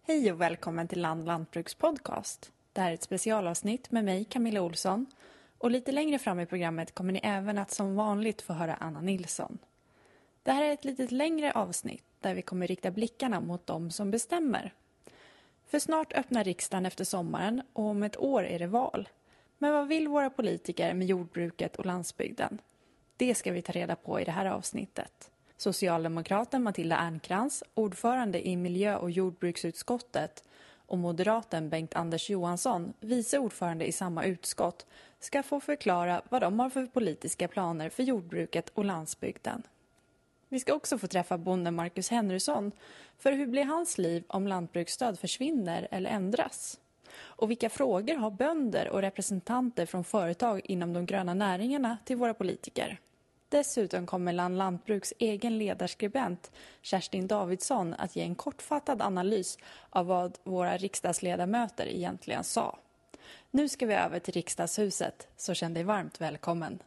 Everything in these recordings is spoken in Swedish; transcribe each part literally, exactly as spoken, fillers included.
Hej och välkommen till Land Lantbruks podcast. Det här är ett specialavsnitt med mig, Camilla Olsson. Och lite längre fram i programmet kommer ni även att som vanligt få höra Anna Nilsson. Det här är ett lite längre avsnitt där vi kommer rikta blickarna mot dem som bestämmer. För snart öppnar riksdagen efter sommaren och om ett år är det val. Men vad vill våra politiker med jordbruket och landsbygden? Det ska vi ta reda på i det här avsnittet. Socialdemokraten Matilda Ernkrans, ordförande i miljö- och jordbruksutskottet, och moderaten Bengt-Anders Johansson, vice ordförande i samma utskott, ska få förklara vad de har för politiska planer för jordbruket och landsbygden. Vi ska också få träffa bonden Marcus Henrysson, för hur blir hans liv om lantbruksstöd försvinner eller ändras? Och vilka frågor har bönder och representanter från företag inom de gröna näringarna till våra politiker? Dessutom kommer Land Lantbruks egen ledarskribent Kerstin Davidsson att ge en kortfattad analys av vad våra riksdagsledamöter egentligen sa. Nu ska vi över till riksdagshuset, så känn dig varmt välkommen.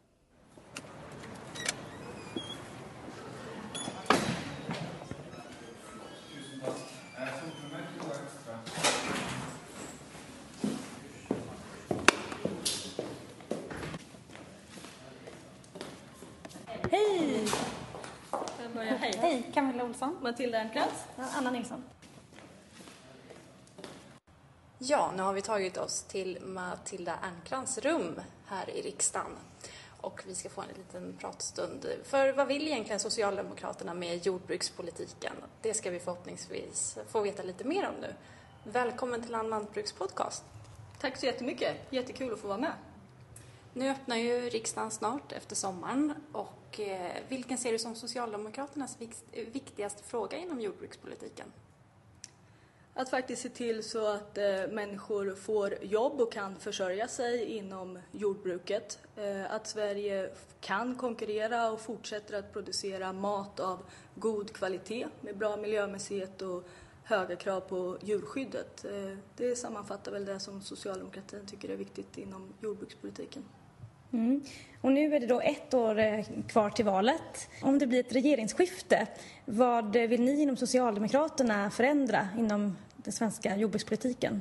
Hej! Jag börjar, hej. Hej, Camilla Olsson. Matilda Ernkrans. Anna Nilsson. Ja, nu har vi tagit oss till Matilda Ernkrans rum här i riksdagen. Och vi ska få en liten pratstund. För vad vill egentligen Socialdemokraterna med jordbrukspolitiken? Det ska vi förhoppningsvis få veta lite mer om nu. Välkommen till Land Lantbruks podcast. Tack så jättemycket. Jättekul att få vara med. Nu öppnar ju riksdagen snart efter sommaren. Och eh, vilken ser du som Socialdemokraternas viktigaste fråga inom jordbrukspolitiken? Att faktiskt se till så att eh, människor får jobb och kan försörja sig inom jordbruket. Eh, att Sverige kan konkurrera och fortsätter att producera mat av god kvalitet med bra miljömässighet och höga krav på djurskyddet. Eh, det sammanfattar väl det som socialdemokratin tycker är viktigt inom jordbrukspolitiken. Mm. Och nu är det då ett år kvar till valet. Om det blir ett regeringsskifte, vad vill ni inom Socialdemokraterna förändra inom den svenska jordbrukspolitiken?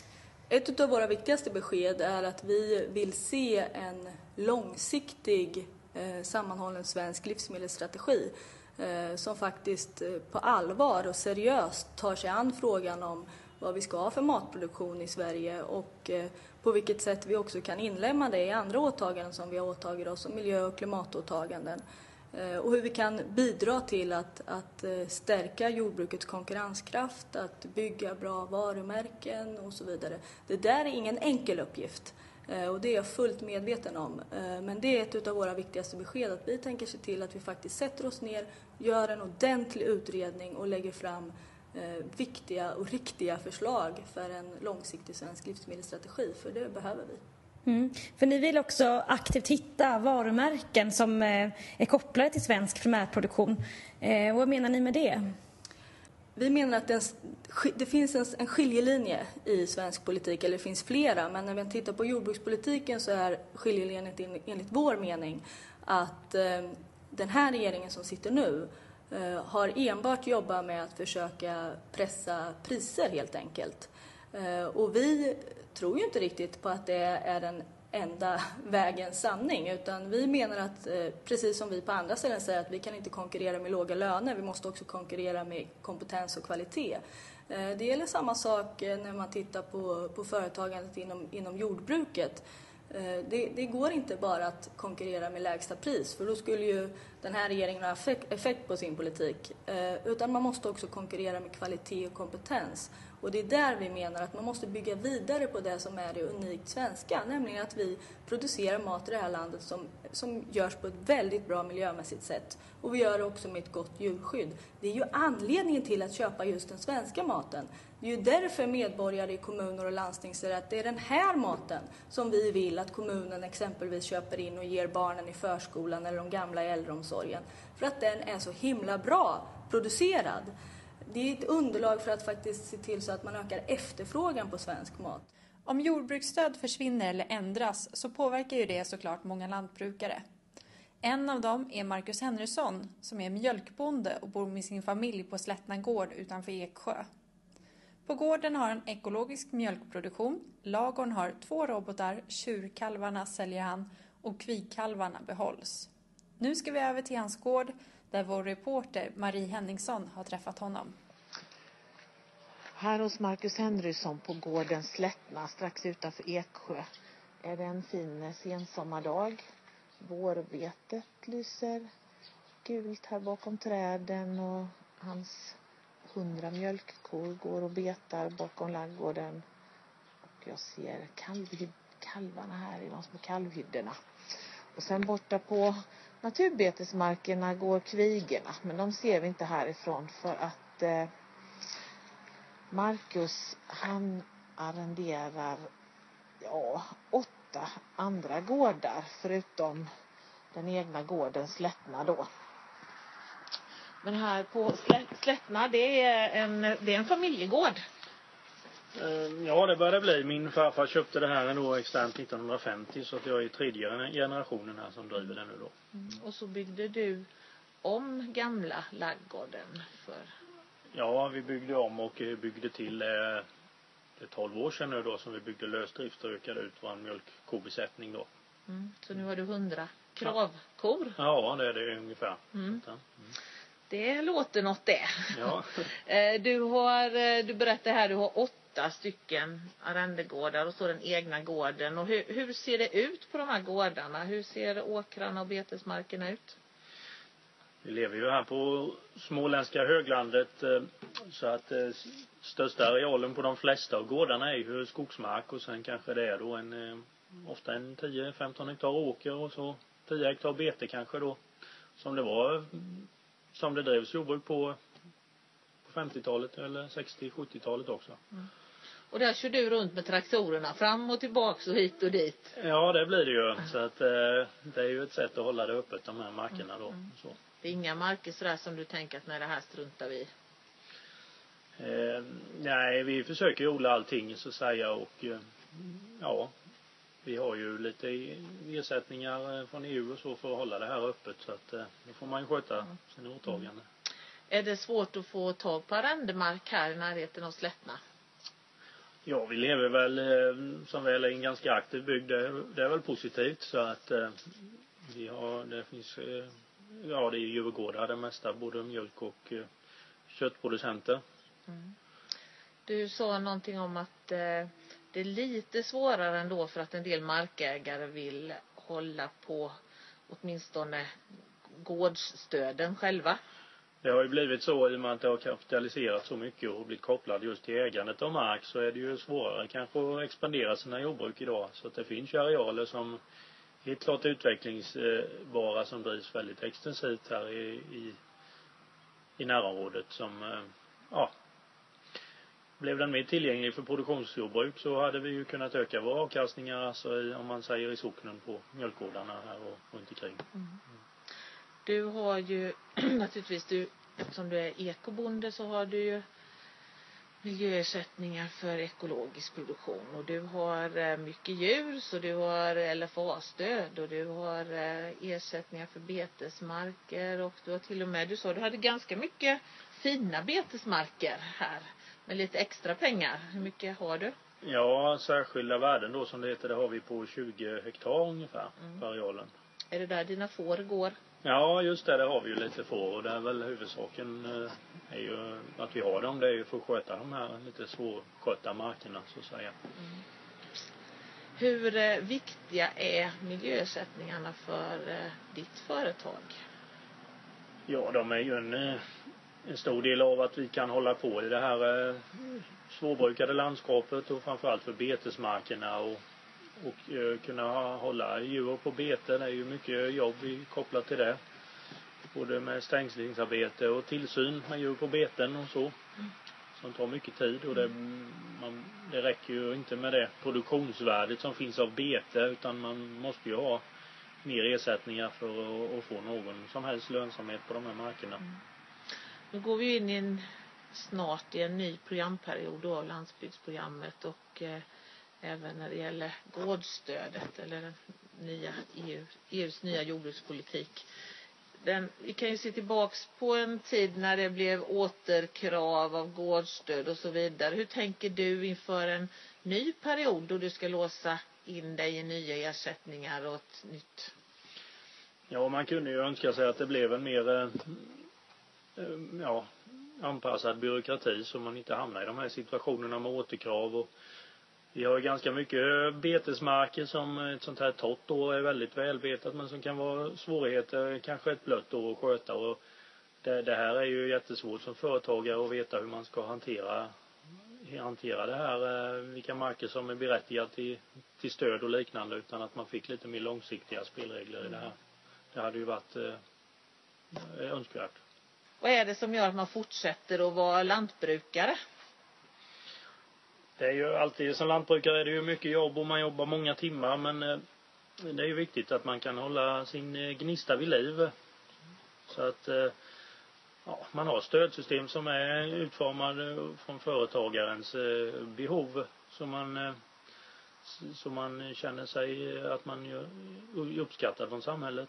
Ett av våra viktigaste besked är att vi vill se en långsiktig eh, sammanhållen svensk livsmedelsstrategi eh, som faktiskt eh, på allvar och seriöst tar sig an frågan om vad vi ska ha för matproduktion i Sverige och eh, på vilket sätt vi också kan inlämna det i andra åtaganden som vi har åtagit oss, som miljö- och klimatåtaganden. Eh, och hur vi kan bidra till att, att eh, stärka jordbrukets konkurrenskraft, att bygga bra varumärken och så vidare. Det där är ingen enkel uppgift eh, och det är jag fullt medveten om. Eh, men det är ett av våra viktigaste besked att vi tänker se till att vi faktiskt sätter oss ner, gör en ordentlig utredning och lägger fram Eh, viktiga och riktiga förslag för en långsiktig svensk livsmedelsstrategi, för det behöver vi. Mm. För ni vill också aktivt hitta varumärken som eh, är kopplade till svensk primärproduktion. Eh, vad menar ni med det? Vi menar att det, det finns en, en skiljelinje i svensk politik, eller det finns flera, men när vi tittar på jordbrukspolitiken så är skiljelinjen enligt vår mening att eh, den här regeringen som sitter nu har enbart jobbat med att försöka pressa priser helt enkelt. Och vi tror ju inte riktigt på att det är den enda vägens sanning, utan vi menar att precis som vi på andra ställen säger att vi kan inte konkurrera med låga löner, vi måste också konkurrera med kompetens och kvalitet. Det gäller samma sak när man tittar på, på företagandet inom, inom jordbruket. Det, det går inte bara att konkurrera med lägsta pris, för då skulle ju den här regeringen ha effekt på sin politik. Utan man måste också konkurrera med kvalitet och kompetens. Och det är där vi menar att man måste bygga vidare på det som är det unikt svenska. Nämligen att vi producerar mat i det här landet som, som görs på ett väldigt bra miljömässigt sätt. Och vi gör det också med ett gott djurskydd. Det är ju anledningen till att köpa just den svenska maten. Det är ju därför medborgare i kommuner och landsting säger att det är den här maten som vi vill att kommunen exempelvis köper in och ger barnen i förskolan eller de gamla i äldreomsorgen. För att den är så himla bra producerad. Det är ett underlag för att faktiskt se till så att man ökar efterfrågan på svensk mat. Om jordbruksstöd försvinner eller ändras så påverkar ju det såklart många lantbrukare. En av dem är Marcus Henrysson som är mjölkbonde och bor med sin familj på Slättna gård utanför Eksjö. På gården har en ekologisk mjölkproduktion. Lagorn har två robotar, tjurkalvarna säljer han och kvigkalvarna behålls. Nu ska vi över till hans gård där vår reporter Marie Henningsson har träffat honom. Här hos Marcus Henrysson på gården Slättna strax utanför Eksjö är det en fin sensommardag. Vårvetet lyser gult här bakom träden och hans hundra mjölkkor går och betar bakom ladugården. Och jag ser kalv, kalvarna här i de små kalvhyddorna. Och sen borta på naturbetesmarkerna går kvigorna, men de ser vi inte härifrån för att eh, Marcus han arrenderar ja, åtta andra gårdar förutom den egna gården Slättna då. Men här på Slättna det är en, det är en familjegård. Ja, det började bli. Min farfar köpte det här ändå externt nittonhundrafemtio så att jag är tredje generationen här som driver den nu då. Mm. Och så byggde du om gamla laggården för... Ja, vi byggde om och byggde till eh, det är tolv år sedan nu då som vi byggde lösdrift och ökade ut vår mjölkkobesättning då. Mm. Så nu har du hundra kravkor? Ja, det är det ungefär. Mm. Mm. Det låter något det. Ja. du, har, du berättar här du har åtta stycken arrendegårdar och så den egna gården. Och hur, hur ser det ut på de här gårdarna? Hur ser åkrarna och betesmarkerna ut? Vi lever ju här på småländska höglandet så att största arealen på de flesta av gårdarna är ju skogsmark och sen kanske det är då en ofta en tio till femton hektar åker och så tio hektar bete kanske då som det var som det drevs jordbruk på på femtiotalet eller sextio sjuttiotalet också. Mm. Och där kör du runt med traktorerna fram och tillbaks och hit och dit. Ja, det blir det ju. Så att eh, det är ju ett sätt att hålla det öppet de här markerna då. Mm. Så. Det är inga marker sådär som du tänker att när det här struntar vi. Eh, nej, vi försöker odla allting så att säga och eh, ja, vi har ju lite ersättningar från E U och så för att hålla det här öppet så att eh, då får man ju sköta mm. sina åtaganden. Mm. Är det svårt att få tag på arrendemark här i närheten av Slättna? Ja, vi lever väl eh, som väl är en ganska aktiv bygd. Det, det är väl positivt så att eh, vi har, det finns, eh, ja det är djurgårdar det mesta, både mjölk och eh, köttproducenter. Mm. Du sa någonting om att eh, det är lite svårare ändå för att en del markägare vill hålla på åtminstone gårdsstöden själva. Det har ju blivit så i och med att det har kapitaliserat så mycket och blivit kopplad just till ägandet av mark så är det ju svårare kanske att expandera sina jordbruk idag. Så att det finns ju arealer som är helt klart utvecklingsbara som drivs väldigt extensivt här i, i, i närområdet som, ja, blev den mer tillgänglig för produktionsjordbruk så hade vi ju kunnat öka våra avkastningar alltså i, om man säger i socknen på mjölkgårdarna här och runt omkring. Mm. Du har ju naturligtvis, du, eftersom du är ekobonde så har du ju miljöersättningar för ekologisk produktion. Och du har mycket djur så du har L F A-stöd och du har ersättningar för betesmarker. Och du har till och med, du sa du hade ganska mycket fina betesmarker här med lite extra pengar. Hur mycket har du? Ja, särskilda värden då som det heter, det har vi på tjugo hektar ungefär mm. på arealen. Är det där dina får går? Ja, just det, det har vi ju lite får och det är väl huvudsaken är ju att vi har dem. Det är ju för att sköta de här lite svårskötta markerna så att säga. Mm. Hur viktiga är miljöersättningarna för ditt företag? Ja, de är ju en, en stor del av att vi kan hålla på i det här svårbrukade landskapet och framförallt för betesmarkerna och Och eh, kunna hålla djur på bete. Det är ju mycket jobb kopplat till det. Både med stängslingsarbete och tillsyn med djur på beten och så. Mm. Som tar mycket tid. Och det, man, det räcker ju inte med det produktionsvärdet som finns av bete. Utan man måste ju ha mer ersättningar för att, att få någon som helst lönsamhet på de här markerna. Mm. Nu går vi in i en, snart i en ny programperiod av landsbygdsprogrammet. Och... Eh, även när det gäller gårdsstödet eller den nya E U, E U:s nya jordbrukspolitik. gården. Vi kan ju se tillbaks på en tid när det blev återkrav av gårdsstöd och så vidare. Hur tänker du inför en ny period då du ska låsa in dig i nya ersättningar och ett nytt? Ja, man kunde ju önska sig att det blev en mer eh, ja, anpassad byråkrati så man inte hamnar i de här situationerna med återkrav. Och vi har ju ganska mycket betesmarker som ett sånt här torrt år är väldigt välbetat men som kan vara svårigheter kanske ett blött år att sköta. Och det, det här är ju jättesvårt som företagare att veta hur man ska hantera hantera det här, vilka marker som är berättigade till, till stöd och liknande, utan att man fick lite mer långsiktiga spelregler i det här. Det hade ju varit eh, önskvärt. Vad är det som gör att man fortsätter att vara lantbrukare? Det är ju alltid, som lantbrukare är det ju mycket jobb och man jobbar många timmar, men eh, det är ju viktigt att man kan hålla sin eh, gnista vid liv. Så att eh, ja, man har stödsystem som är utformade från företagarens eh, behov, så man, eh, så man känner sig att man gör, uppskattar från samhället.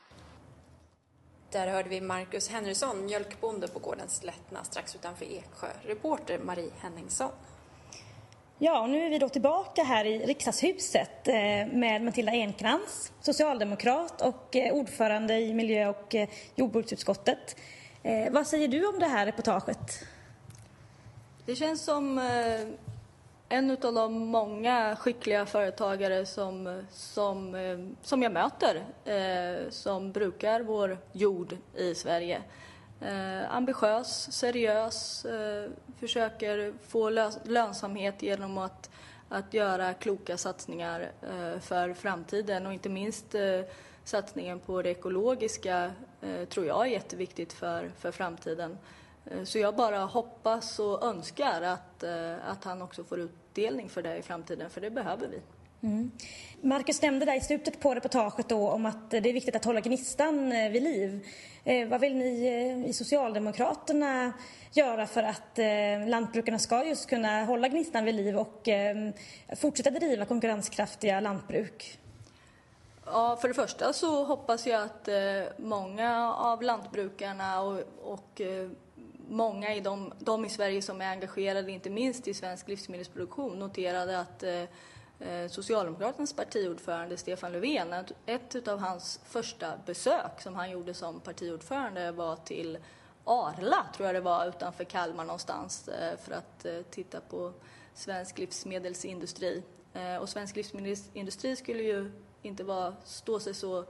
Där hörde vi Marcus Henriksson, mjölkbonde på gården Slättna strax utanför Eksjö. Reporter Marie Henningsson. Ja, och nu är vi då tillbaka här i riksdagshuset med Matilda Enkrans, socialdemokrat och ordförande i miljö- och jordbruksutskottet. Vad säger du om det här reportaget? Det känns som en av de många skickliga företagare som, som, som jag möter som brukar vår jord i Sverige. Eh, ambitiös, seriös, eh, försöker få lö- lönsamhet genom att, att göra kloka satsningar eh, för framtiden och inte minst eh, satsningen på det ekologiska eh, tror jag är jätteviktigt för, för framtiden. Eh, så jag bara hoppas och önskar att, eh, att han också får utdelning för det i framtiden, för det behöver vi. Mm. Marcus nämnde där i slutet på reportaget då om att det är viktigt att hålla gnistan vid liv. Eh, vad vill ni i Socialdemokraterna göra för att eh, lantbrukarna ska just kunna hålla gnistan vid liv och eh, fortsätta driva konkurrenskraftiga lantbruk? Ja, för det första så hoppas jag att eh, många av lantbrukarna och, och eh, många i de, de i Sverige som är engagerade, inte minst i svensk livsmedelsproduktion, noterade att eh, Socialdemokraternas partiordförande Stefan Löfven, ett av hans första besök som han gjorde som partiordförande var till Arla, tror jag det var, utanför Kalmar någonstans, för att titta på svensk livsmedelsindustri. Och svensk livsmedelsindustri skulle ju inte vara, stå sig så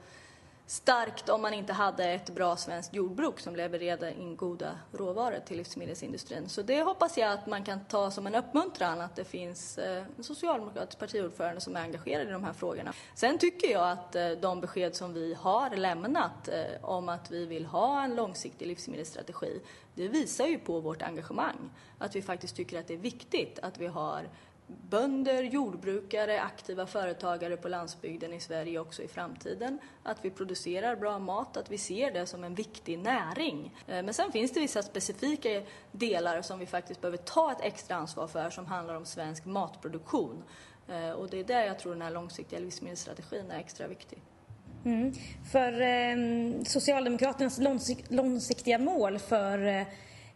starkt om man inte hade ett bra svenskt jordbruk som levererade in goda råvaror till livsmedelsindustrin. Så det hoppas jag att man kan ta som en uppmuntran att det finns en socialdemokratisk partiordförande som är engagerad i de här frågorna. Sen tycker jag att de besked som vi har lämnat om att vi vill ha en långsiktig livsmedelsstrategi, det visar ju på vårt engagemang. Att vi faktiskt tycker att det är viktigt att vi har bönder, jordbrukare, aktiva företagare på landsbygden i Sverige också i framtiden. Att vi producerar bra mat, att vi ser det som en viktig näring. Men sen finns det vissa specifika delar som vi faktiskt behöver ta ett extra ansvar för som handlar om svensk matproduktion. Och det är där jag tror den här långsiktiga livsmedelsstrategin är extra viktig. Mm. För eh, Socialdemokraternas långsik- långsiktiga mål för eh,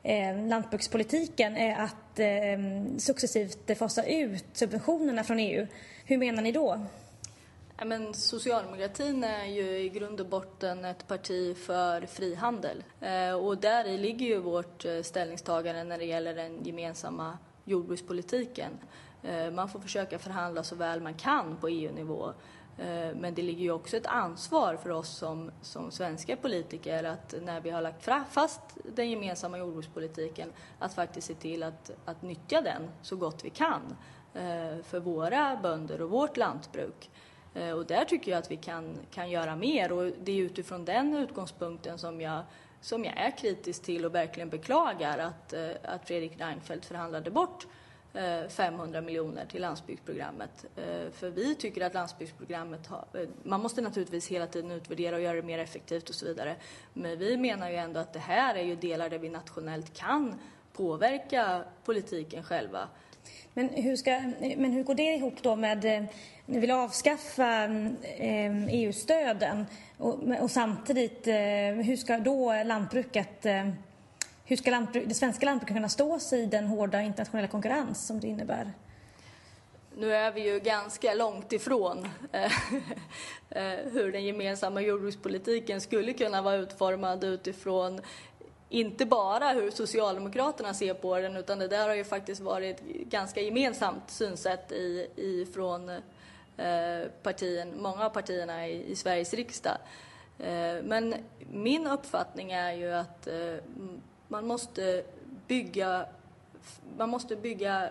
lantbrukspolitiken är att eh, successivt fasa ut subventionerna från E U. Hur menar ni då? Ja, men socialdemokratin är ju i grund och botten ett parti för frihandel. Eh, och där i ligger ju vårt ställningstagande när det gäller den gemensamma jordbrukspolitiken. Eh, man får försöka förhandla så väl man kan på E U-nivå. Men det ligger ju också ett ansvar för oss som, som svenska politiker att när vi har lagt fast den gemensamma jordbrukspolitiken att faktiskt se till att, att nyttja den så gott vi kan för våra bönder och vårt lantbruk. Och där tycker jag att vi kan, kan göra mer, och det är utifrån den utgångspunkten som jag, som jag är kritisk till och verkligen beklagar att, att Fredrik Reinfeldt förhandlade bort femhundra miljoner till landsbygdsprogrammet. För vi tycker att landsbygdsprogrammet har, man måste naturligtvis hela tiden utvärdera och göra det mer effektivt och så vidare. Men vi menar ju ändå att det här är ju delar där vi nationellt kan påverka politiken själva. Men hur, ska, men hur går det ihop då med, ni vill avskaffa E U-stöden och, och samtidigt, hur ska då lantbruket, hur ska lantbruk, det svenska lantbruket kunna stå sig i den hårda internationella konkurrens som det innebär? Nu är vi ju ganska långt ifrån hur den gemensamma jordbrukspolitiken skulle kunna vara utformad utifrån inte bara hur Socialdemokraterna ser på den, utan det där har ju faktiskt varit ganska gemensamt synsätt i, i från eh, partien, många av partierna i, i Sveriges riksdag. Eh, men min uppfattning är ju att eh, man måste bygga man måste bygga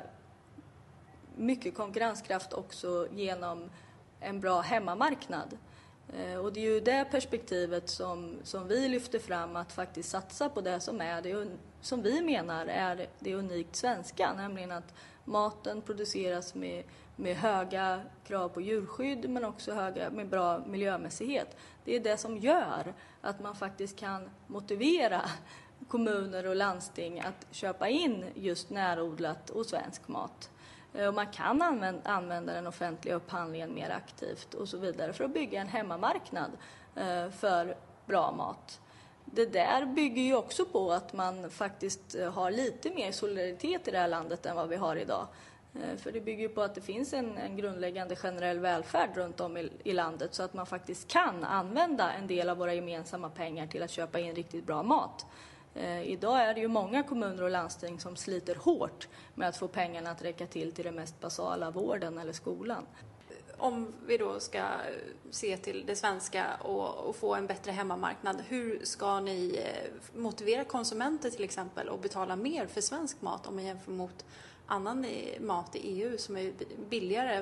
mycket konkurrenskraft också genom en bra hemmamarknad. Och det är ju det perspektivet som, som vi lyfter fram, att faktiskt satsa på det som är det som vi menar är det unikt svenska, nämligen att maten produceras med, med höga krav på djurskydd men också höga, med bra miljömässighet. Det är det som gör att man faktiskt kan motivera kommuner och landsting att köpa in just närodlat och svensk mat. Och man kan använda, använda den offentliga upphandlingen mer aktivt och så vidare för att bygga en hemmamarknad för bra mat. Det där bygger ju också på att man faktiskt har lite mer solidaritet i det här landet än vad vi har idag. För det bygger på att det finns en, en grundläggande generell välfärd runt om i, i landet, så att man faktiskt kan använda en del av våra gemensamma pengar till att köpa in riktigt bra mat. Eh, idag är det ju många kommuner och landsting som sliter hårt med att få pengarna att räcka till till det mest basala, vården eller skolan. Om vi då ska se till det svenska och, och få en bättre hemmamarknad, hur ska ni motivera konsumenter till exempel att betala mer för svensk mat om man jämför mot annan mat i E U som är billigare?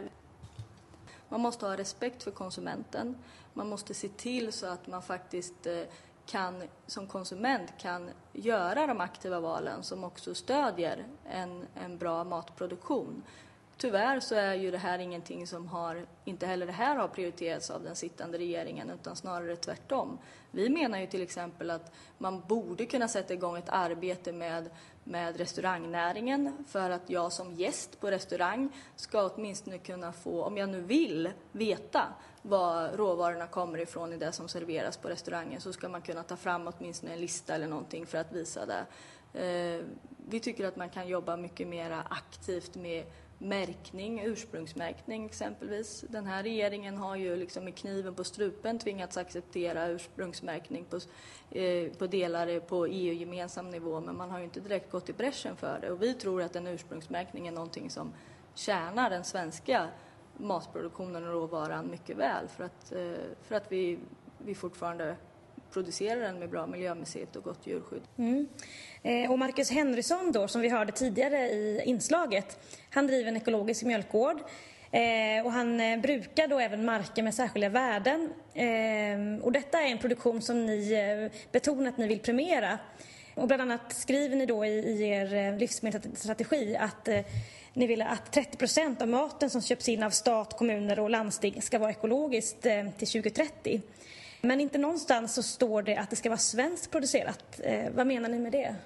Man måste ha respekt för konsumenten. Man måste se till så att man faktiskt kan, som konsument kan göra de aktiva valen som också stödjer en, en bra matproduktion. Tyvärr så är ju det här ingenting som har, inte heller det här har prioriterats av den sittande regeringen, utan snarare tvärtom. Vi menar ju till exempel att man borde kunna sätta igång ett arbete med, med restaurangnäringen för att jag som gäst på restaurang ska åtminstone kunna få, om jag nu vill veta var råvarorna kommer ifrån i det som serveras på restaurangen, så ska man kunna ta fram åtminstone en lista eller någonting för att visa det. Vi tycker att man kan jobba mycket mer aktivt med märkning, ursprungsmärkning exempelvis. Den här regeringen har ju liksom med kniven på strupen tvingats acceptera ursprungsmärkning på, eh, på delar på E U-gemensam nivå, men man har ju inte direkt gått i bräschen för det. Och vi tror att en ursprungsmärkning är någonting som tjänar den svenska matproduktionen och råvaran mycket väl, för att, eh, för att vi, vi fortfarande producerar den med bra miljömässighet och gott djurskydd. Mm. Eh, och Marcus Henrysson då, som vi hörde tidigare i inslaget, han driver en ekologisk mjölkgård eh, och han eh, brukar då även marker med särskilda värden. Eh, och detta är en produktion som ni eh, betonar att ni vill premiera. Och bland annat skriver ni då i, i er livsmedelsstrategi att eh, ni vill att trettio procent av maten som köps in av stat, kommuner och landsting ska vara ekologiskt eh, till tjugo trettio. Men inte någonstans så står det att det ska vara svenskt producerat. Eh, vad menar ni med det?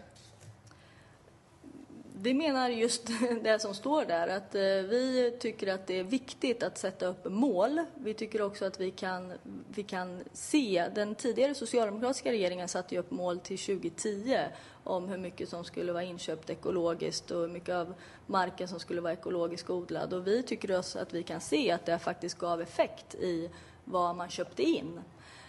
Vi menar just det som står där, att eh, vi tycker att det är viktigt att sätta upp mål. Vi tycker också att vi kan, vi kan se, den tidigare socialdemokratiska regeringen satte ju upp mål till tjugo tio om hur mycket som skulle vara inköpt ekologiskt och hur mycket av marken som skulle vara ekologiskt odlad. Och vi tycker också att vi kan se att det faktiskt gav effekt i vad man köpte in.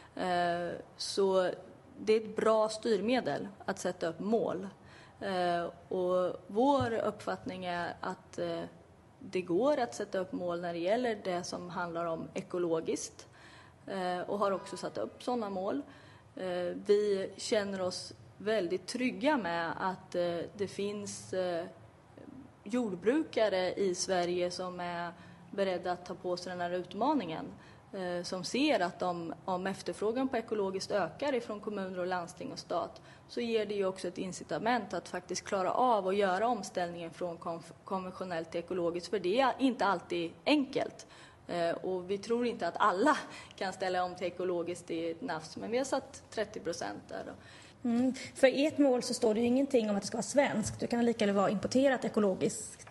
Så det är ett bra styrmedel att sätta upp mål. Och vår uppfattning är att det går att sätta upp mål när det gäller det som handlar om ekologiskt, och har också satt upp sådana mål. Vi känner oss väldigt trygga med att det finns jordbrukare i Sverige som är beredda att ta på sig den här utmaningen, som ser att om, om efterfrågan på ekologiskt ökar ifrån kommuner och landsting och stat, så ger det ju också ett incitament att faktiskt klara av och göra omställningen från konventionellt till ekologiskt, för det är inte alltid enkelt. Och vi tror inte att alla kan ställa om till ekologiskt i ett nafs, men vi har satt trettio procent där då. Mm. För i ett mål så står det ju ingenting om att det ska vara svenskt. Det kan lika väl vara importerat ekologiskt.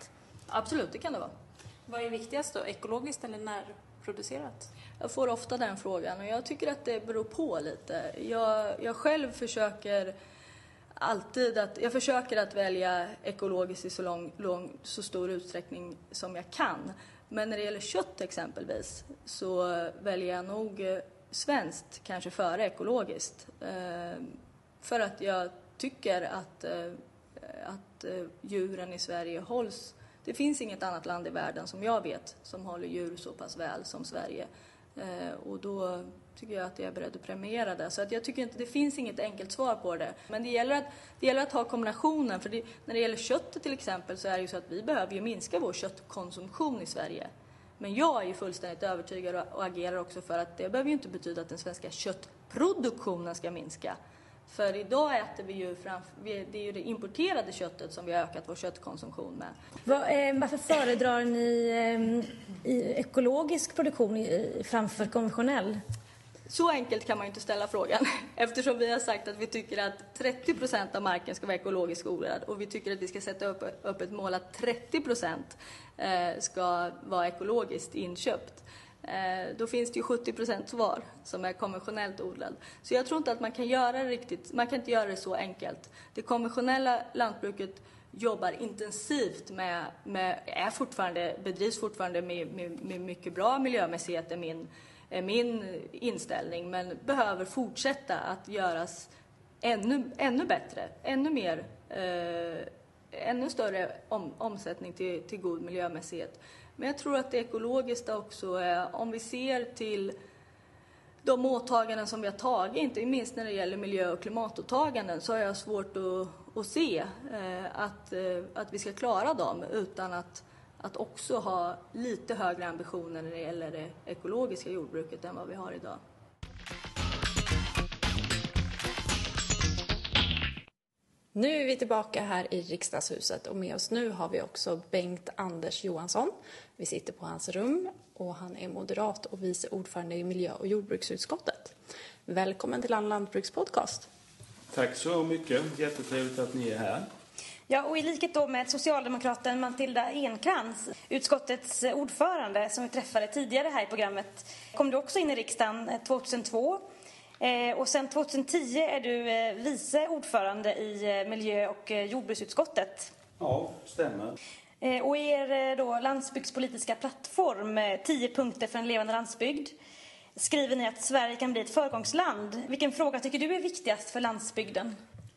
Absolut, det kan det vara. Vad är viktigast då? Ekologiskt eller närproducerat? Jag får ofta den frågan och jag tycker att det beror på lite. Jag, jag själv försöker alltid att, jag försöker att välja ekologiskt i så, lång, lång, så stor utsträckning som jag kan. Men när det gäller kött exempelvis så väljer jag nog svenskt kanske före ekologiskt. Eh, för att jag tycker att, eh, att eh, djuren i Sverige hålls. Det finns inget annat land i världen som jag vet som håller djur så pass väl som Sverige. Eh, och då tycker jag att jag är beredd att premiera det. Så att jag tycker inte det finns inget enkelt svar på det. Men det gäller att, det gäller att ha kombinationen. För det, när det gäller köttet till exempel så är det ju så att vi behöver ju minska vår köttkonsumtion i Sverige. Men jag är ju fullständigt övertygad och agerar också för att det behöver ju inte betyda att den svenska köttproduktionen ska minska. För idag äter vi ju, framför, det är ju det importerade köttet som vi har ökat vår köttkonsumtion med. Var, eh, varför föredrar ni eh, i ekologisk produktion i, framför konventionell? Så enkelt kan man ju inte ställa frågan. Eftersom vi har sagt att vi tycker att trettio procent av marken ska vara ekologiskt odlad. Och vi tycker att vi ska sätta upp, upp ett mål att trettio procent eh, ska vara ekologiskt inköpt. Eh, då finns det ju sjuttio procent svar som är konventionellt odlad. Så jag tror inte att man kan göra det riktigt, man kan inte göra det så enkelt. Det konventionella lantbruket jobbar intensivt med, med är fortfarande, bedrivs fortfarande med, med, med mycket bra miljömässighet är min, är min inställning. Men behöver fortsätta att göras ännu, ännu bättre, ännu mer, eh, ännu större om, omsättning till, till god miljömässighet. Men jag tror att det ekologiska också är, om vi ser till de åtaganden som vi har tagit, inte minst när det gäller miljö- och klimatåtaganden, så har jag svårt att, att se eh, att, eh, att vi ska klara dem utan att, att också ha lite högre ambitioner när det gäller det ekologiska jordbruket än vad vi har idag. Nu är vi tillbaka här i riksdagshuset och med oss nu har vi också Bengt Anders Johansson. Vi sitter på hans rum och han är moderat och vice ordförande i miljö- och jordbruksutskottet. Välkommen till Land Lantbrukspodcast. Tack så mycket. Jättetrevligt att ni är här. Ja, och i likhet då med socialdemokraten Matilda Enkrans, utskottets ordförande som vi träffade tidigare här i programmet, kom du också in i riksdagen tjugohundratvå. Och sen tjugohundratio är du vice ordförande i miljö- och jordbruksutskottet. Ja, stämmer. Och er då landsbygdspolitiska plattform, tio punkter för en levande landsbygd, skriver ni att Sverige kan bli ett föregångsland. Vilken fråga tycker du är viktigast för landsbygden?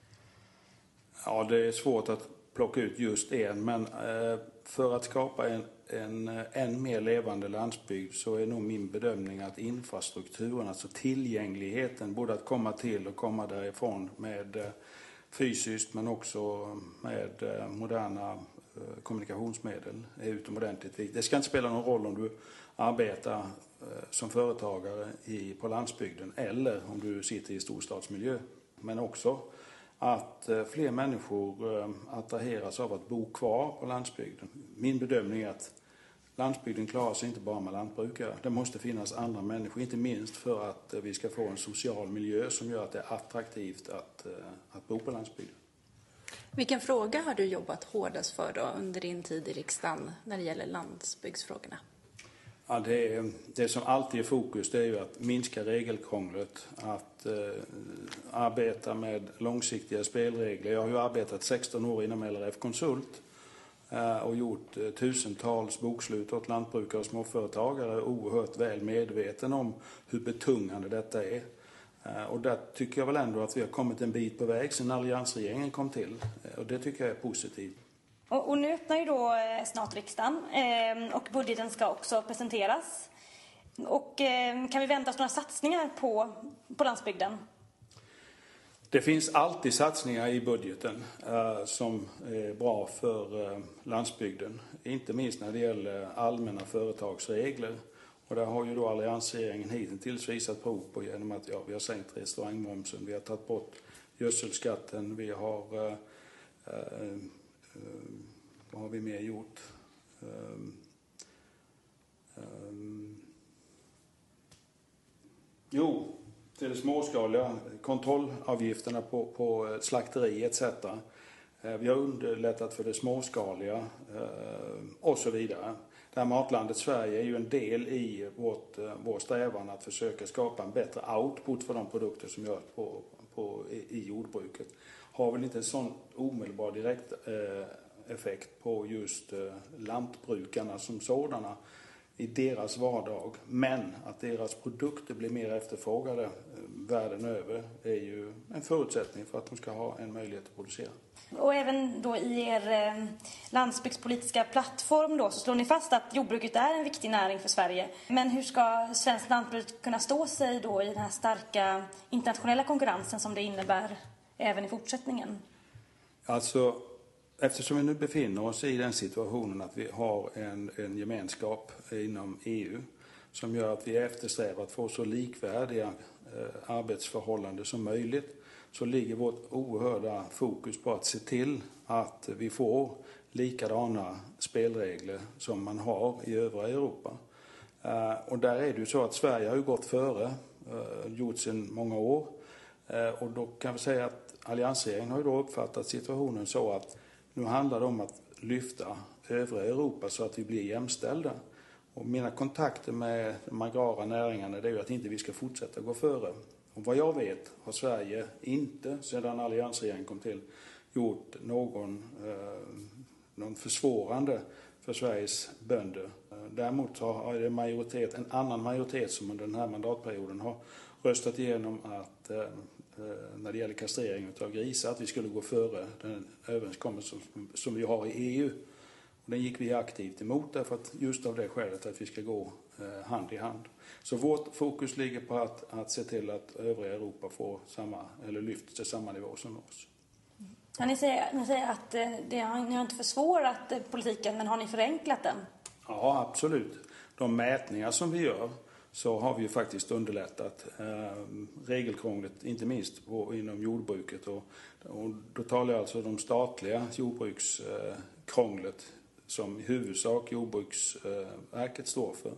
Ja, det är svårt att plocka ut just en, men för att skapa en, en än mer levande landsbygd så är nog min bedömning att infrastrukturen, alltså tillgängligheten, både att komma till och komma därifrån med fysiskt men också med moderna kommunikationsmedel är utomordentligt viktigt. Det ska inte spela någon roll om du arbetar som företagare i, på landsbygden eller om du sitter i storstadsmiljö, men också att fler människor attraheras av att bo kvar på landsbygden. Min bedömning är att landsbygden klarar sig inte bara med lantbrukare. Det måste finnas andra människor, inte minst för att vi ska få en social miljö som gör att det är attraktivt att, att bo på landsbygden. Vilken fråga har du jobbat hårdast för då under din tid i riksdagen när det gäller landsbygdsfrågorna? Ja, det, är, det som alltid är fokus det är ju att minska regelkrånglet, att eh, arbeta med långsiktiga spelregler. Jag har ju arbetat sexton år inom L R F Konsult eh, och gjort eh, tusentals bokslut åt lantbrukare och småföretagare, oerhört väl medveten om hur betungande detta är. Eh, och där tycker jag väl ändå att vi har kommit en bit på väg sedan alliansregeringen kom till, eh, och det tycker jag är positivt. Och, och nu öppnar ju då eh, snart riksdagen eh, och budgeten ska också presenteras. Och eh, kan vi vänta oss några satsningar på, på landsbygden? Det finns alltid satsningar i budgeten eh, som är bra för eh, landsbygden. Inte minst när det gäller allmänna företagsregler. Och där har ju då alliansregeringen hittills visat prov på genom att ja, vi har sänkt restaurangmomsen, vi har tagit bort gödselskatten, vi har... Eh, eh, Uh, vad har vi mer gjort? Um, um, jo, till det småskaliga kontrollavgifterna på, på slakteri et cetera. Vi har underlättat för det småskaliga och så vidare. Det här matlandet Sverige är ju en del i vårt, vår strävan att försöka skapa en bättre output för de produkter som görs på, på, i, i jordbruket. Har väl inte en sån omedelbar direkt eh, effekt på just eh, lantbrukarna som sådana i deras vardag. Men att deras produkter blir mer efterfrågade eh, världen över är ju en förutsättning för att de ska ha en möjlighet att producera. Och även då i er eh, landsbygdspolitiska plattform då, så slår ni fast att jordbruket är en viktig näring för Sverige. Men hur ska svensk lantbruk kunna stå sig då i den här starka internationella konkurrensen som det innebär även i fortsättningen? Alltså, eftersom vi nu befinner oss i den situationen att vi har en, en gemenskap inom E U som gör att vi eftersträvar att få så likvärdiga eh, arbetsförhållanden som möjligt, så ligger vårt oerhörda fokus på att se till att vi får likadana spelregler som man har i övriga Europa. Eh, och där är det ju så att Sverige har ju gått före, eh, gjort sedan många år. Eh, och då kan vi säga att alliansregeringen har ju då uppfattat situationen så att nu handlar det om att lyfta övriga Europa så att vi blir jämställda. Och mina kontakter med de agrara näringarna, det är ju att inte vi ska fortsätta gå före. Och vad jag vet har Sverige inte sedan alliansregeringen kom till gjort någon, eh, någon försvårande för Sveriges bönder. Däremot har det majoritet, en annan majoritet som under den här mandatperioden har röstat igenom att eh, när det gäller kastrering av grisar att vi skulle gå före den överenskommelse som, som vi har i E U. Och den gick vi aktivt emot därför att just av det skälet att vi ska gå eh, hand i hand. Så vårt fokus ligger på att, att se till att övriga Europa får samma, eller lyfts till samma nivå som oss. Ja, ni, säger, ni säger att eh, det har, ni har inte försvårat eh, politiken, men har ni förenklat den? Ja, absolut. De mätningar som vi gör så har vi ju faktiskt underlättat eh, regelkrånglet, inte minst på, inom jordbruket. Och, och då talar jag alltså de statliga jordbrukskrånglet eh, som i huvudsak Jordbruksverket står för.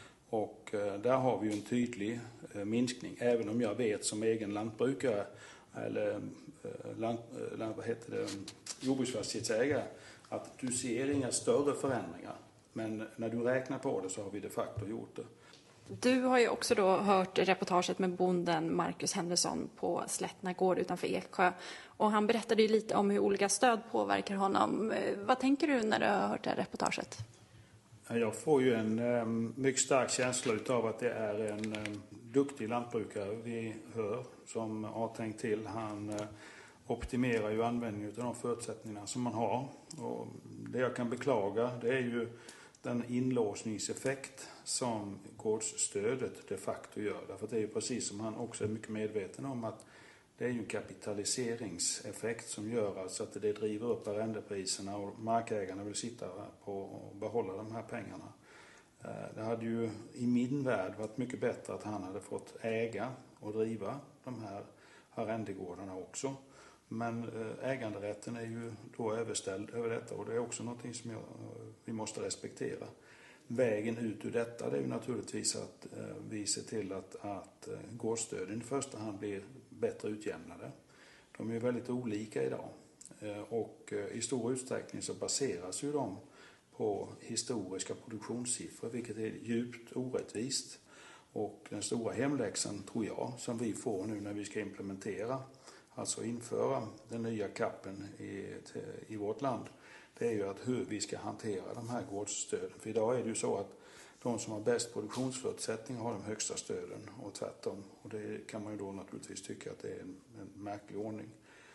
Och eh, där har vi ju en tydlig eh, minskning, även om jag vet som egen lantbrukare eller eh, lant, eh, vad heter det, jordbruksfastighetsägare att du ser inga större förändringar. Men när du räknar på det så har vi de facto gjort det. Du har ju också då hört reportaget med bonden Marcus Henriksson på Slättna gård utanför Eksjö. Och han berättade ju lite om hur olika stöd påverkar honom. Vad tänker du när du har hört det här reportaget? Jag får ju en um, mycket stark känsla av att det är en um, duktig lantbrukare vi hör som har tänkt till. Han uh, optimerar ju användningen av de förutsättningar som man har. Och det jag kan beklaga det är ju den inlåsningseffekt som gårdsstödet de facto gör. Därför att det är ju precis som han också är mycket medveten om att det är ju en kapitaliseringseffekt som gör alltså att det driver upp arrendepriserna och markägarna vill sitta på och behålla de här pengarna. Det hade ju i min värld varit mycket bättre att han hade fått äga och driva de här arrendegårdarna också. Men äganderätten är ju då överställd över detta och det är också någonting som jag, vi måste respektera. Vägen ut ur detta det är ju naturligtvis att vi ser till att, att gårdsstöden i första hand blir bättre utjämnade. De är ju väldigt olika idag och i stor utsträckning så baseras ju de på historiska produktionssiffror vilket är djupt orättvist. Och den stora hemläxan tror jag som vi får nu när vi ska implementera, alltså införa den nya kappen i, i vårt land, det är ju att hur vi ska hantera de här gårdsstöden. För idag är det ju så att de som har bäst produktionsförutsättningar har de högsta stöden och tvärtom. Och det kan man ju då naturligtvis tycka att det är en, en märklig ordning.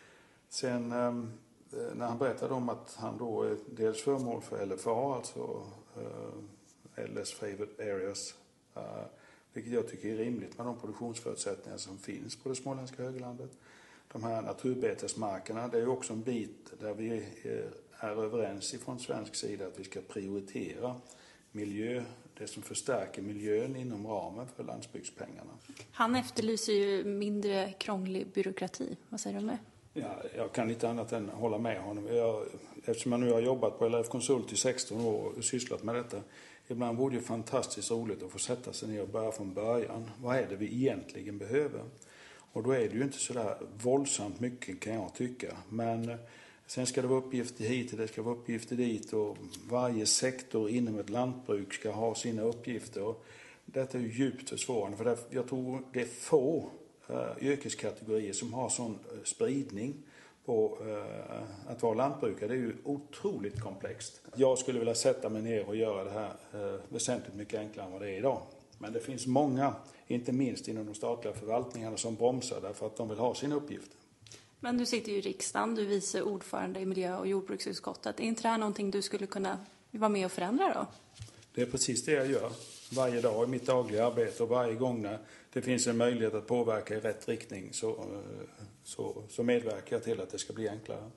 Sen när han berättade om att han då är dels föremål för L F A, alltså uh, L S Favored Areas, uh, vilket jag tycker är rimligt med de produktionsförutsättningar som finns på det småländska höglandet. De här naturbetesmarkerna, det är ju också en bit där vi är överens ifrån svensk sida att vi ska prioritera miljö, det som förstärker miljön inom ramen för landsbygdspengarna. Han efterlyser ju mindre krånglig byråkrati. Vad säger du om det? Ja, jag kan inte annat än hålla med honom. Jag, eftersom jag nu har jobbat på L R F Konsult i sexton år och sysslat med detta, ibland vore det fantastiskt roligt att få sätta sig ner och börja från början. Vad är det vi egentligen behöver? Och då är det ju inte så där våldsamt mycket kan jag tycka. Men Sen ska det vara uppgifter hit och det ska vara uppgifter dit och varje sektor inom ett lantbruk ska ha sina uppgifter. Och detta är ju djupt försvårande, för jag tror det är få uh, yrkeskategorier som har sån spridning på uh, att vara lantbrukare. Det är ju otroligt komplext. Jag skulle vilja sätta mig ner och göra det här uh, väsentligt mycket enklare än vad det är idag. Men det finns många, inte minst inom de statliga förvaltningarna, som bromsar därför att de vill ha sina uppgifter. Men du sitter ju i riksdagen, du är vice ordförande i miljö- och jordbruksutskottet. Är inte det här någonting du skulle kunna vara med och förändra då? Det är precis det jag gör varje dag i mitt dagliga arbete, och varje gång när det finns en möjlighet att påverka i rätt riktning så, så, så medverkar jag till att det ska bli enklare.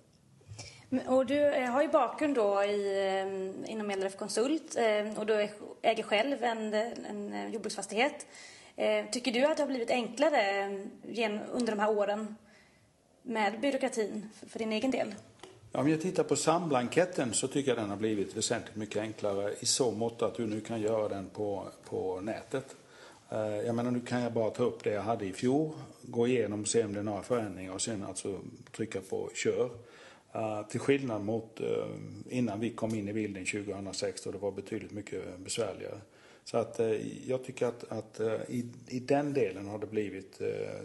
Och du har ju bakgrund då i, inom L R F Konsult och du äger själv en, en jordbruksfastighet. Tycker du att det har blivit enklare under de här åren med byråkratin för din egen del? Ja, om jag tittar på samblanketten så tycker jag den har blivit väsentligt mycket enklare i så mått att du nu kan göra den på, på nätet. Jag menar, nu kan jag bara ta upp det jag hade i fjol, gå igenom, se om det är några förändringar och sen alltså trycka på kör. Uh, till skillnad mot uh, innan vi kom in i bilden tjugohundrasex då det var betydligt mycket besvärligare. Så att uh, jag tycker att, att uh, i, i den delen har det blivit uh,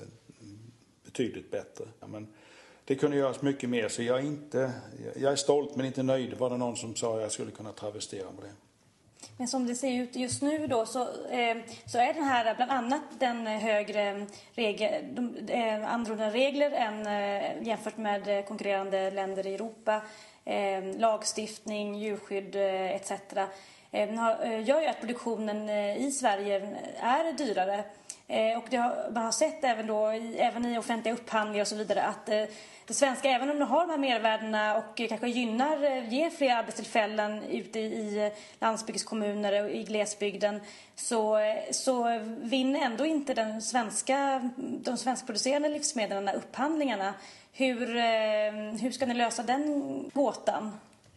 betydligt bättre. Ja, men det kunde göras mycket mer, så jag är, inte, jag är stolt men inte nöjd. Var det någon som sa att jag skulle kunna travestera på det. Men som det ser ut just nu då så, eh, så är den här bland annat den högre regel, de, eh, annorlunda regler än eh, jämfört med konkurrerande länder i Europa. Eh, lagstiftning, djurskydd eh, et cetera. Eh, har, gör ju att produktionen eh, i Sverige är dyrare. Eh, och det har, man har sett även, då, i, även i offentliga upphandlingar och så vidare att eh, det svenska, även om det har de här mervärdena och eh, kanske gynnar, eh, ger fler arbetstillfällen ute i, i landsbygdskommuner och i glesbygden, så, eh, så vinner ändå inte den svenska, de svenskproducerande livsmedlen upphandlingarna. Hur, eh, hur ska ni lösa den gåtan?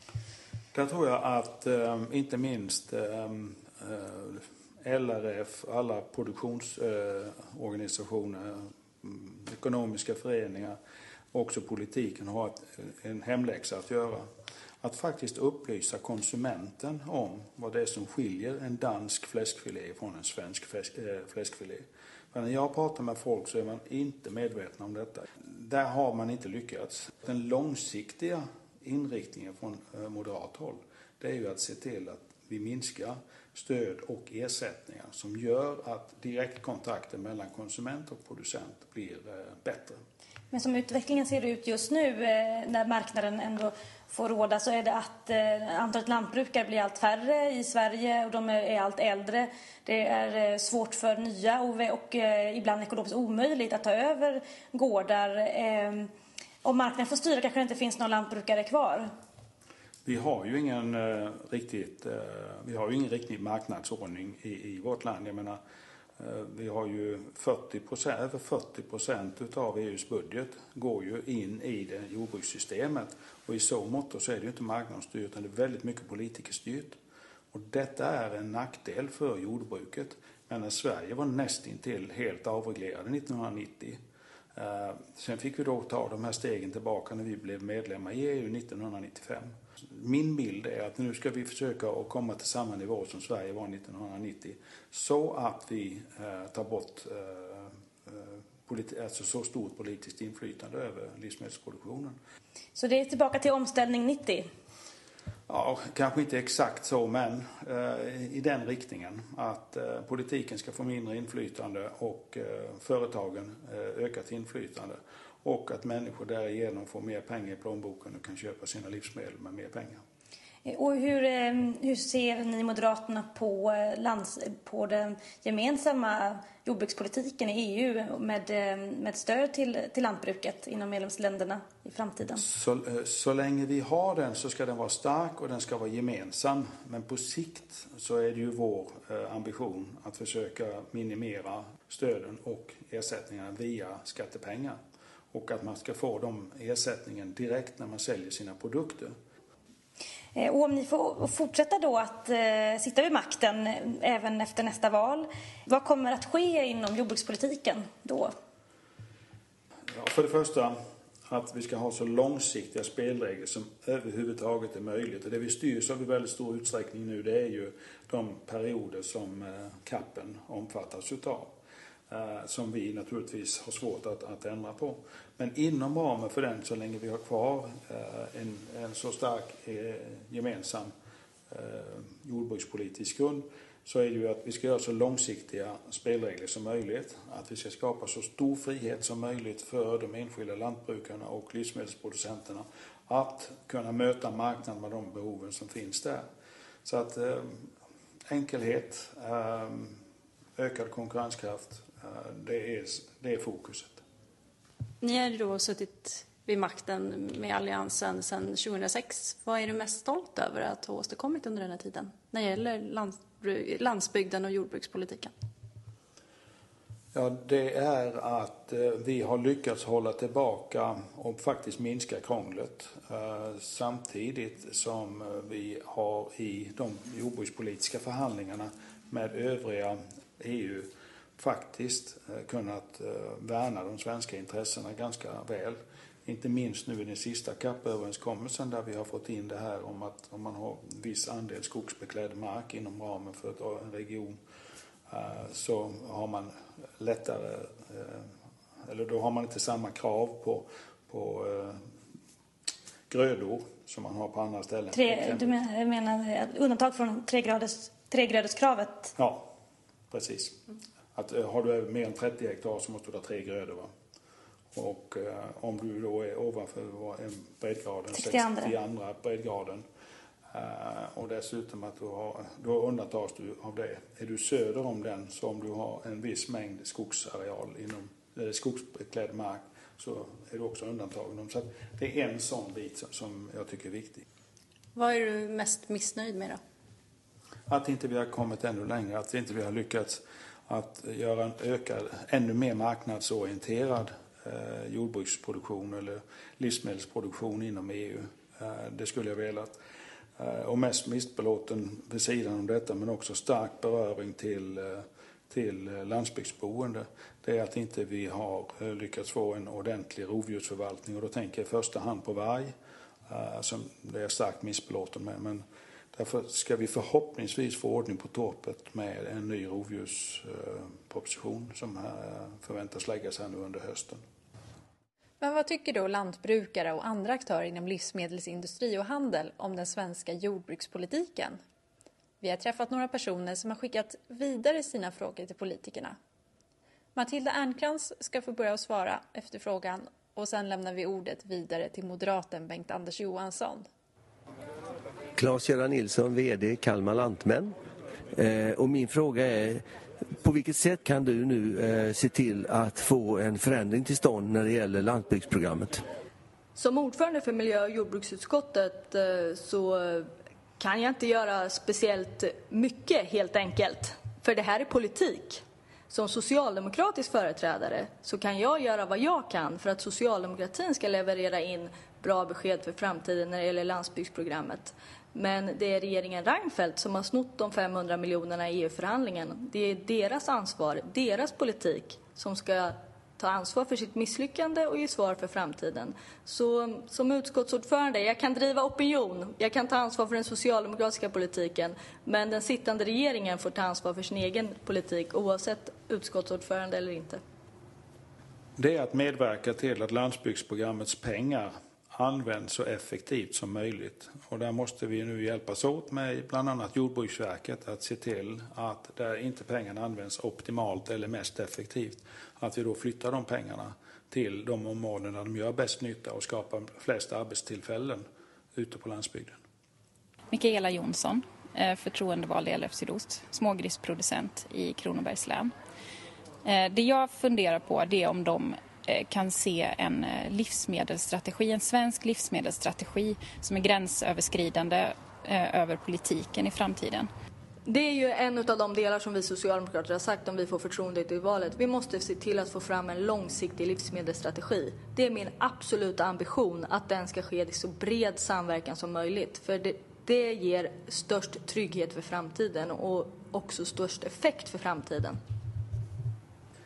Där tror jag att eh, inte minst eh, L R F, alla produktionsorganisationer, eh, ekonomiska föreningar, också politiken har ett, en hemläxa att göra. Att faktiskt upplysa konsumenten om vad det är som skiljer en dansk fläskfilé från en svensk fläskfilé. Men när jag pratar med folk så är man inte medveten om detta. Där har man inte lyckats. Den långsiktiga inriktningen från moderat håll, det är ju att se till att vi minskar stöd och ersättningar som gör att direktkontakten mellan konsument och producent blir bättre. Men som utvecklingen ser ut just nu när marknaden ändå får råda, så är det att antalet lantbrukare blir allt färre i Sverige och de är allt äldre. Det är svårt för nya och, och ibland ekonomiskt omöjligt att ta över gårdar. Om marknaden får styra kanske det inte finns någon lantbrukare kvar. Vi har ju ingen uh, riktigt, uh, vi har ju ingen riktig marknadsordning i, i vårt land. Jag menar, uh, vi har ju fyrtio procent, över fyrtio procent av E U:s budget går ju in i det jordbrukssystemet. Och i så mått så är det ju inte marknadsstyrt utan det är väldigt mycket politikerstyrt. Och detta är en nackdel för jordbruket. Men när Sverige var nästintill helt avreglerade nittonhundranittio. Uh, sen fick vi då ta de här stegen tillbaka när vi blev medlemmar i E U nittonhundranittiofem. Min bild är att nu ska vi försöka att komma till samma nivå som Sverige var nittonhundranittio. Så att vi uh, tar bort uh, uh, politi- alltså så stort politiskt inflytande över livsmedelsproduktionen. Så det är tillbaka till omställning nittio? Ja, kanske inte exakt så, men uh, i den riktningen att uh, politiken ska få mindre inflytande och uh, företagen uh, ökat inflytande och att människor därigenom får mer pengar i plånboken och kan köpa sina livsmedel med mer pengar. Och hur, hur ser ni Moderaterna på, lands, på den gemensamma jordbrukspolitiken i E U med, med stöd till, till lantbruket inom medlemsländerna i framtiden? Så, så länge vi har den så ska den vara stark och den ska vara gemensam. Men på sikt så är det ju vår ambition att försöka minimera stöden och ersättningarna via skattepengar. Och att man ska få de ersättningen direkt när man säljer sina produkter. Och om ni får fortsätta då att eh, sitta vid makten även efter nästa val, vad kommer att ske inom jordbrukspolitiken då? Ja, för det första att vi ska ha så långsiktiga spelregler som överhuvudtaget är möjligt. Och det vi styrs av i väldigt stor utsträckning nu, det är ju de perioder som kappen omfattas utav. Som vi naturligtvis har svårt att, att ändra på. Men inom ramen för den, så länge vi har kvar en, en så stark eh, gemensam eh, jordbrukspolitisk grund, så är det ju att vi ska göra så långsiktiga spelregler som möjligt. Att vi ska skapa så stor frihet som möjligt för de enskilda lantbrukarna och livsmedelsproducenterna att kunna möta marknaden med de behoven som finns där. Så att eh, enkelhet, eh, ökad konkurrenskraft, eh, det är, det är fokuset. Ni har ju då suttit vid makten med Alliansen sedan tjugohundrasex. Vad är du mest stolt över att ha åstadkommit under den här tiden när det gäller lands- landsbygden och jordbrukspolitiken? Ja, det är att eh, vi har lyckats hålla tillbaka och faktiskt minska krånglet. Eh, samtidigt som eh, vi har i de jordbrukspolitiska förhandlingarna med övriga E U faktiskt eh, kunnat eh, värna de svenska intressena ganska väl. Inte minst nu i den sista kappöverenskommelsen där vi har fått in det här om att om man har viss andel skogsbeklädd mark inom ramen för en region, så har man lättare, eller då har man inte samma krav på, på grödor som man har på andra ställen. Tre, du menar undantag från tregraders, tregradeskravet? Ja, precis. Att, har du mer än trettio hektar så måste du ha tre grödor, va? Och eh, om du då är ovanför en breddgraden, sextioandra breddgraden, eh, och dessutom att du har, då undantas du av det. Är du söder om den, så om du har en viss mängd skogsareal inom eh, skogsbeklädd mark, så är du också undantagen. Så att det är en sån bit som, som jag tycker är viktig. Vad är du mest missnöjd med då? Att inte vi har kommit ännu längre, att inte vi har lyckats att göra en ökad, ännu mer marknadsorienterad eh, jordbruksproduktion eller livsmedelsproduktion inom E U. Eh, det skulle jag velat. Eh, och mest missbelåten vid sidan om detta, men också stark beröring till, eh, till landsbygdsboende. Det är att inte vi har eh, lyckats få en ordentlig rovdjursförvaltning, och då tänker jag i första hand på varg, eh, som det är starkt missbelåten med. Men därför ska vi förhoppningsvis få ordning på torpet med en ny rovdjursproposition som förväntas läggas här nu under hösten. Men vad tycker då lantbrukare och andra aktörer inom livsmedelsindustri och handel om den svenska jordbrukspolitiken? Vi har träffat några personer som har skickat vidare sina frågor till politikerna. Matilda Ernkrans ska få börja svara efter frågan, och sen lämnar vi ordet vidare till moderaten Bengt-Anders Johansson. Claes-Göran Nilsson, vd Kalmar Lantmän. Eh, och min fråga är, på vilket sätt kan du nu eh, se till att få en förändring till stånd när det gäller lantbruksprogrammet? Som ordförande för miljö- och jordbruksutskottet eh, så kan jag inte göra speciellt mycket, helt enkelt. För det här är politik. Som socialdemokratisk företrädare så kan jag göra vad jag kan för att socialdemokratin ska leverera in bra besked för framtiden när det gäller landsbygdsprogrammet. Men det är regeringen Reinfeldt som har snott de femhundra miljonerna i E U-förhandlingen. Det är deras ansvar, deras politik som ska ta ansvar för sitt misslyckande och ge svar för framtiden. Så som utskottsordförande, jag kan driva opinion, jag kan ta ansvar för den socialdemokratiska politiken, men den sittande regeringen får ta ansvar för sin egen politik oavsett utskottsordförande eller inte. Det är att medverka till att landsbygdsprogrammets pengar används så effektivt som möjligt. Och där måste vi nu hjälpas åt med bland annat Jordbruksverket att se till att där inte pengarna används optimalt eller mest effektivt, att vi då flyttar de pengarna till de områden där de gör bäst nytta och skapar flest arbetstillfällen ute på landsbygden. Mikaela Jonsson, förtroendevald i L F Sydost, smågrisproducent i Kronobergs län. Det jag funderar på är om de kan se en livsmedelsstrategi, en svensk livsmedelsstrategi som är gränsöverskridande över politiken i framtiden. Det är ju en av de delar som vi socialdemokrater har sagt om vi får förtroendet i valet. Vi måste se till att få fram en långsiktig livsmedelsstrategi. Det är min absoluta ambition att den ska ske i så bred samverkan som möjligt. För det, det ger störst trygghet för framtiden och också störst effekt för framtiden.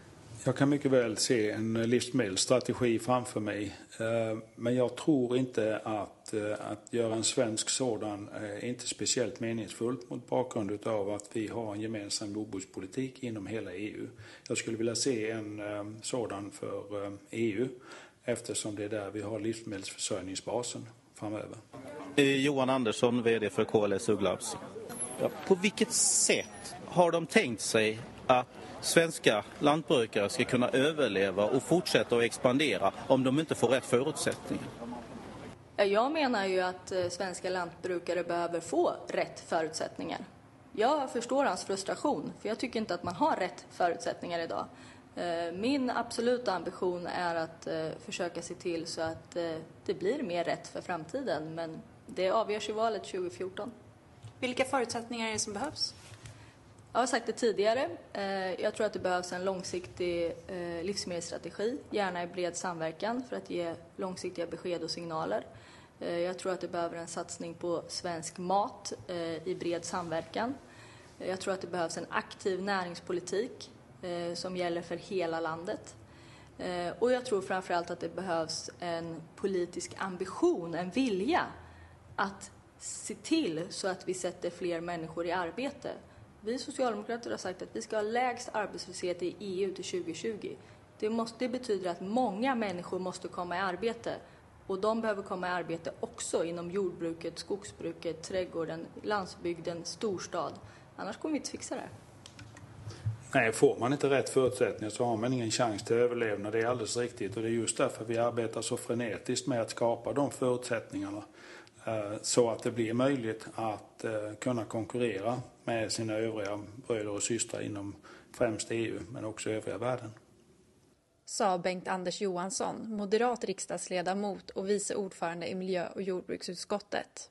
Jag kan mycket väl se en livsmedelsstrategi framför mig. Men jag tror inte att, att göra en svensk sådan är inte speciellt meningsfullt mot bakgrund av att vi har en gemensam jordbrukspolitik inom hela E U. Jag skulle vilja se en sådan för E U eftersom det är där vi har livsmedelsförsörjningsbasen framöver. Johan Andersson, vd för K L S Ugglabs. Ja, på vilket sätt har de tänkt sig att svenska lantbrukare ska kunna överleva och fortsätta att expandera om de inte får rätt förutsättningar? Jag menar ju att svenska lantbrukare behöver få rätt förutsättningar. Jag förstår hans frustration, för jag tycker inte att man har rätt förutsättningar idag. Min absoluta ambition är att försöka se till så att det blir mer rätt för framtiden, men det avgörs i valet tjugo fjorton. Vilka förutsättningar är det som behövs? Jag har sagt det tidigare. Jag tror att det behövs en långsiktig livsmedelsstrategi, gärna i bred samverkan för att ge långsiktiga besked och signaler. Jag tror att det behöver en satsning på svensk mat i bred samverkan. Jag tror att det behövs en aktiv näringspolitik som gäller för hela landet. Och jag tror framförallt att det behövs en politisk ambition, en vilja att se till så att vi sätter fler människor i arbete. Vi socialdemokrater har sagt att vi ska ha lägst arbetslöshet i E U till tjugo tjugo. Det, måste, det betyder att många människor måste komma i arbete. Och de behöver komma i arbete också inom jordbruket, skogsbruket, trädgården, landsbygden, storstad. Annars kommer vi inte fixa det. Nej, får man inte rätt förutsättningar så har man ingen chans till överlevnad. Det är alldeles riktigt och det är just därför vi arbetar så frenetiskt med att skapa de förutsättningarna. Så att det blir möjligt att kunna konkurrera med sina övriga bröder och systrar inom främst E U men också övriga världen. Sa Bengt-Anders Johansson, moderat riksdagsledamot och vice ordförande i miljö- och jordbruksutskottet.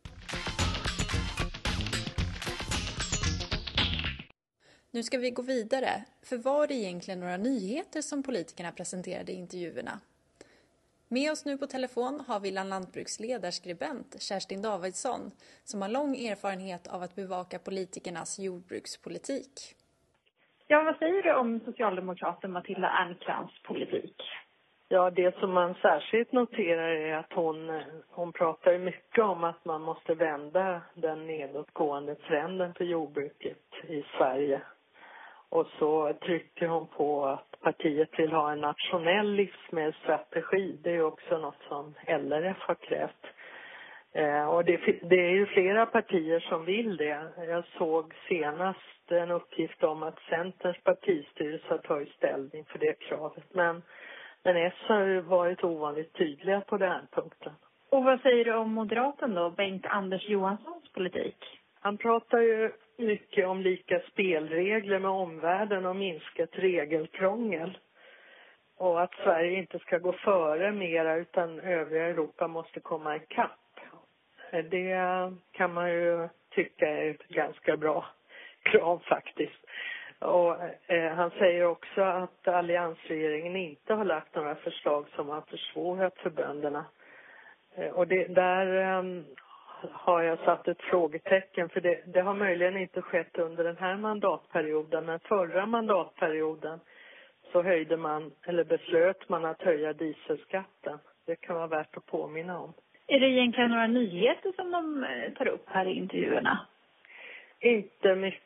Nu ska vi gå vidare, för var det egentligen några nyheter som politikerna presenterade i intervjuerna? Med oss nu på telefon har vi lantbruksledarskribent Kerstin Davidsson som har lång erfarenhet av att bevaka politikernas jordbrukspolitik. Ja, vad säger du om socialdemokraten Matilda Ernkrans politik? Ja, det som man särskilt noterar är att hon, hon pratar mycket om att man måste vända den nedåtgående trenden för jordbruket i Sverige. Och så trycker hon på att partiet vill ha en nationell livsmedelsstrategi. Det är också något som L R F har krävt. Eh, och det, det är ju flera partier som vill det. Jag såg senast en uppgift om att Centerns partistyrelse har tagit ställning för det kravet. Men, men S har ju varit ovanligt tydliga på den här punkten. Och vad säger du om moderaten då, Bengt-Anders Johanssons politik? Han pratar ju mycket om lika spelregler med omvärlden och minskat regelkrångel. Och att Sverige inte ska gå före mera utan övriga Europa måste komma i kapp. Det kan man ju tycka är ett ganska bra krav faktiskt. Och eh, han säger också att alliansregeringen inte har lagt några förslag som har försvårat för bönderna. Eh, och det, där eh, har jag satt ett frågetecken för det, det har möjligen inte skett under den här mandatperioden. Men förra mandatperioden så höjde man, eller beslöt man att höja dieselskatten. Det kan vara värt att påminna om. Är det egentligen några nyheter som de tar upp här i intervjuerna? Inte mycket.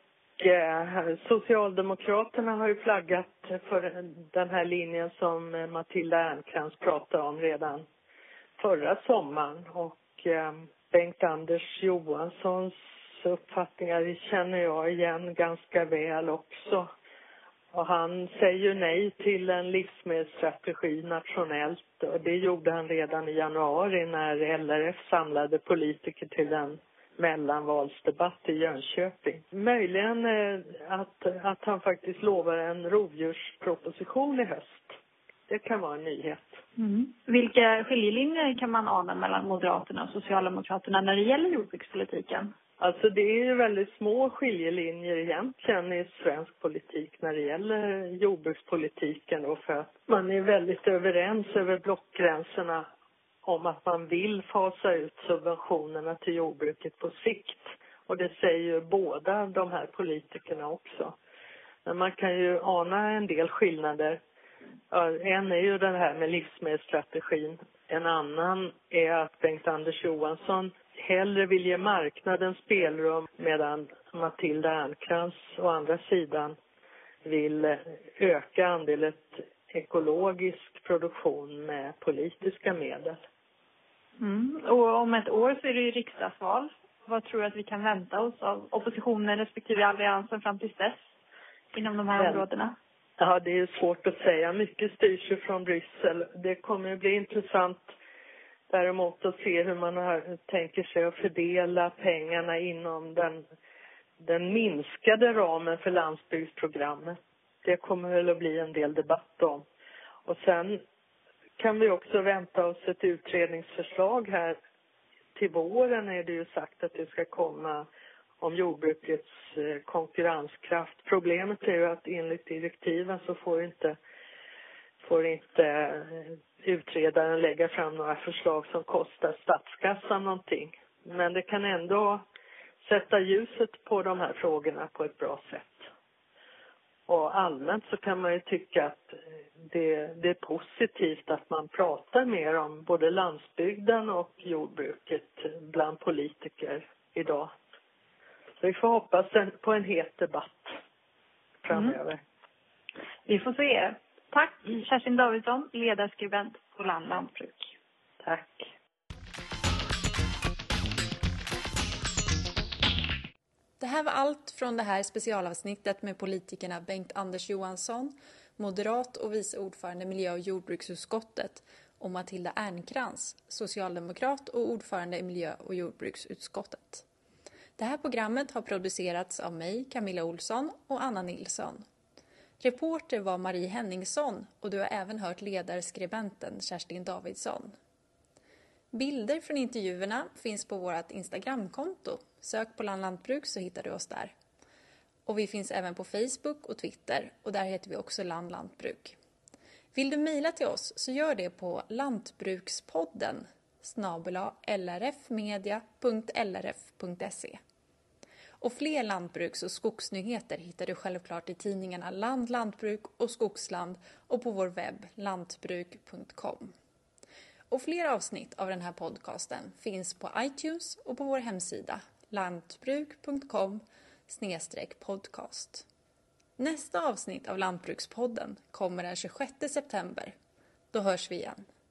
Socialdemokraterna har ju flaggat för den här linjen som Matilda Ernkrans pratade om redan förra sommaren. Och Bengt-Anders Johanssons uppfattningar känner jag igen ganska väl också. Och han säger nej till en livsmedelsstrategi nationellt. Och det gjorde han redan i januari när L R F samlade politiker till en mellanvalsdebatt i Jönköping. Möjligen att, att han faktiskt lovar en rovdjursproposition i höst. Det kan vara en nyhet. Mm. Vilka skiljelinjer kan man ana mellan Moderaterna och Socialdemokraterna när det gäller jordbrukspolitiken? Alltså det är ju väldigt små skiljelinjer egentligen i svensk politik när det gäller jordbrukspolitiken. Och för att man är väldigt överens över blockgränserna om att man vill fasa ut subventionerna till jordbruket på sikt. Och det säger ju båda de här politikerna också. Men man kan ju ana en del skillnader. En är ju den här med livsmedelsstrategin. En annan är att Bengt-Anders Johansson hellre vill ge marknaden spelrum, medan Matilda Ernkrans å andra sidan vill öka andelen ekologisk produktion med politiska medel. Mm. Och om ett år så är det ju riksdagsval. Vad tror du att vi kan vänta oss av oppositionen respektive alliansen fram till dess inom de här Men, områdena? Ja, det är svårt att säga. Mycket styrs ju från Bryssel. Det kommer att bli intressant däremot att se hur man har, tänker sig att fördela pengarna inom den, den minskade ramen för landsbygdsprogrammet. Det kommer väl att bli en del debatt om. Och sen kan vi också vänta oss ett utredningsförslag här. Till våren är det ju sagt att det ska komma om jordbrukets konkurrenskraft. Problemet är ju att enligt direktiven så får inte, får inte utredaren lägga fram några förslag som kostar statskassan någonting. Men det kan ändå sätta ljuset på de här frågorna på ett bra sätt. Och allmänt så kan man ju tycka att det, det är positivt att man pratar mer om både landsbygden och jordbruket bland politiker idag. Så vi får hoppas på en het debatt framöver. Mm. Vi får se. Tack Kerstin Davidsson, ledarskribent på Land Lantbruk. Tack. Det här var allt från det här specialavsnittet med politikerna Bengt-Anders Johansson, moderat och vice ordförande miljö- och jordbruksutskottet, och Matilda Ernkrans, socialdemokrat och ordförande i miljö- och jordbruksutskottet. Det här programmet har producerats av mig, Camilla Olsson, och Anna Nilsson. Reporter var Marie Henningsson och du har även hört ledarskribenten Kerstin Davidsson. Bilder från intervjuerna finns på vårt Instagramkonto. Sök på Land Lantbruk så hittar du oss där. Och vi finns även på Facebook och Twitter och där heter vi också Land Lantbruk. Vill du mejla till oss så gör det på lantbrukspodden snabel-a lrfmedia punkt lrf punkt se. Och fler lantbruks- och skogsnyheter hittar du självklart i tidningarna Land, Lantbruk och Skogsland och på vår webb lantbruk punkt com. Och fler avsnitt av den här podcasten finns på iTunes och på vår hemsida lantbruk punkt com snedstreck podcast. Nästa avsnitt av Lantbrukspodden kommer den tjugosjätte september. Då hörs vi igen.